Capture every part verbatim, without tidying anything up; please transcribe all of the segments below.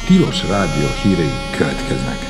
Tilos Rádió hírei következnek.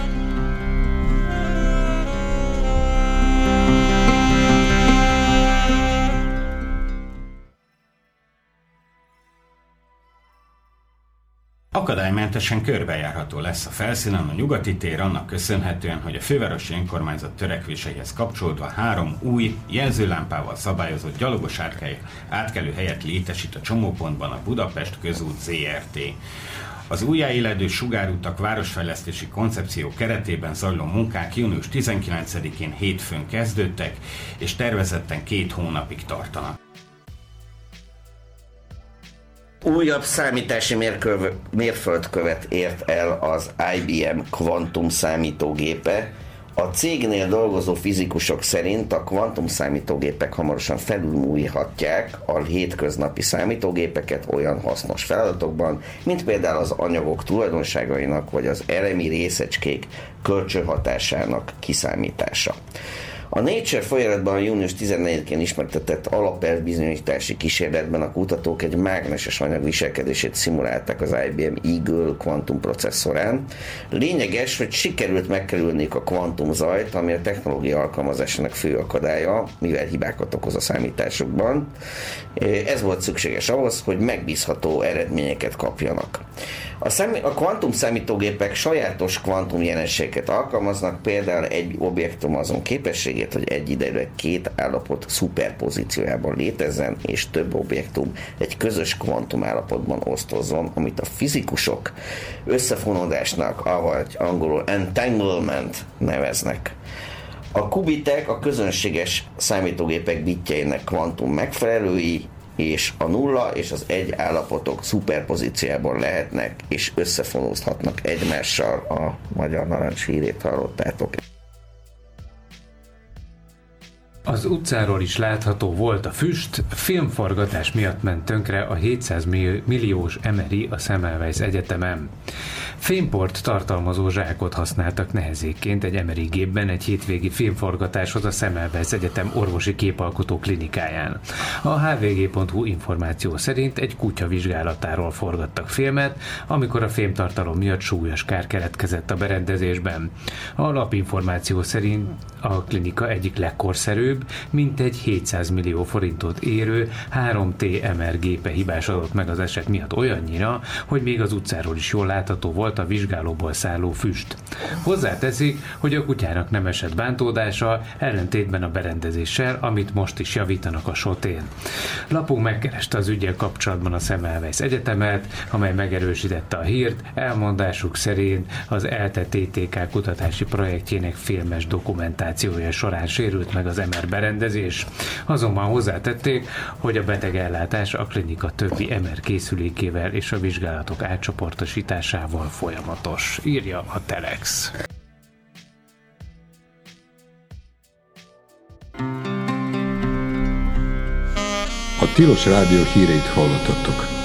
Akadálymentesen körbejárható lesz a felszínen a Nyugati tér annak köszönhetően, hogy a fővárosi önkormányzat törekvéseihez kapcsolódva három új, jelzőlámpával szabályozott gyalogos átkelő helyet létesít a csomópontban a Budapest Közút zé er té. Az újjáéledő sugárutak városfejlesztési koncepció keretében zajló munkák június tizenkilencedikén hétfőn kezdődtek, és tervezetten két hónapig tartanak. Újabb számítási mérköv, mérföldkövet ért el az i bé em Quantum számítógépe. A cégnél dolgozó fizikusok szerint a kvantum számítógépek hamarosan felülmúlhatják a hétköznapi számítógépeket olyan hasznos feladatokban, mint például az anyagok tulajdonságainak vagy az elemi részecskék kölcsönhatásának kiszámítása. A Nature folyamatban a június tizennegyedikén ismertetett alapelvbizonyítási kísérletben a kutatók egy mágneses anyag viselkedését szimulálták az i bé em Eagle kvantum processzorán. Lényeges, hogy sikerült megkerülniük a kvantumzajt, ami a technológia alkalmazásának fő akadálya, mivel hibákat okoz a számításokban. Ez volt szükséges ahhoz, hogy megbízható eredményeket kapjanak. A, szám- a kvantum számítógépek sajátos kvantum jelenségeket alkalmaznak, például egy objektum azon képességét, hogy egyidejűleg két állapot szuperpozíciójában létezzen, és több objektum egy közös kvantum állapotban osztozzon, amit a fizikusok összefonódásnak, avagy angolul entanglement neveznek. A kubitek a közönséges számítógépek bitjeinek kvantum megfelelői, és a nulla és az egy állapotok szuperpozíciában lehetnek, és összefonózhatnak egymással. A magyar narancs hírét hallottátok. Az utcáról is látható volt a füst, filmforgatás miatt ment tönkre a hétszáz milliós Emery a Semmelweis Egyetemen. Fémport tartalmazó zsákot használtak nehezékként egy Emery gépben egy hétvégi filmforgatáshoz a Semmelweis Egyetem orvosi képalkotó klinikáján. A há vé gé pont hú információ szerint egy kutya vizsgálatáról forgattak filmet, amikor a fémtartalom miatt súlyos kár keletkezett a berendezésben. A lapinformáció szerint a klinika egyik legkorszerűbb, mintegy hétszáz millió forintot érő három té em er gépe hibásodott meg az eset miatt olyannyira, hogy még az utcáról is jól látható volt a vizsgálóból szálló füst. Hozzáteszik, hogy a kutyának nem esett bántódása, ellentétben a berendezéssel, amit most is javítanak a sotén. Lapunk megkereste az üggyel kapcsolatban a Semmelweis Egyetemet, amely megerősítette a hírt, elmondásuk szerint az ELTE té té ká kutatási projektjének filmes dokumentációja során sérült meg az em er berendezés. Azonban hozzátették, hogy a betegellátás a klinika többi em er készülékével és a vizsgálatok átcsoportosításával folyamatos, írja a Telex. A Tilos Rádió híreit hallottatok.